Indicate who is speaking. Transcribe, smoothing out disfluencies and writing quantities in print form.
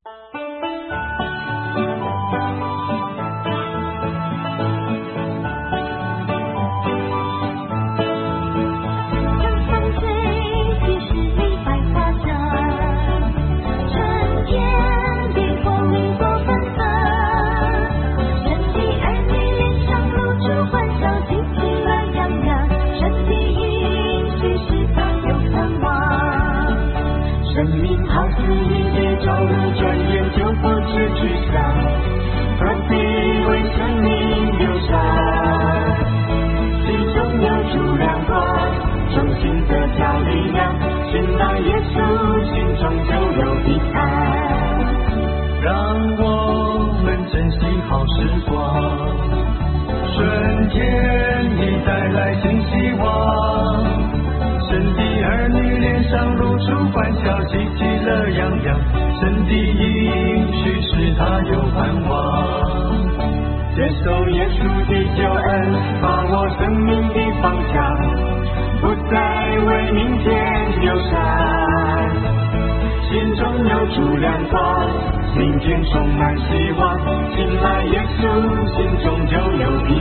Speaker 1: 生命好似一滴朝露，转眼就不知去向，何必为生命流伤？心中有主亮光，重新得着力量，信赖耶稣，心中就有平安。
Speaker 2: 让我们珍惜好时光，瞬间已带来新希望。神的儿女脸上露出欢笑，喜气乐洋洋。神的应许使他有盼望。
Speaker 1: 接受耶稣的救恩，把握生命的方向，不再为明天忧伤。心中有主亮光，明天充满希望。信赖耶稣，心中就有平